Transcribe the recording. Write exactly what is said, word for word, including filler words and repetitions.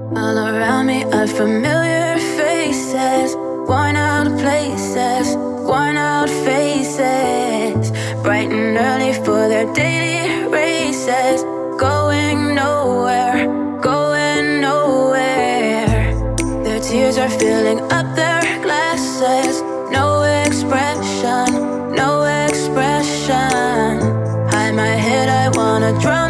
All around me are familiar faces, worn out places, worn out faces, bright and early for their daily races, going nowhere, going nowhere. Their tears are filling up their glasses, no expression, no expression. Hide my head, I wanna drown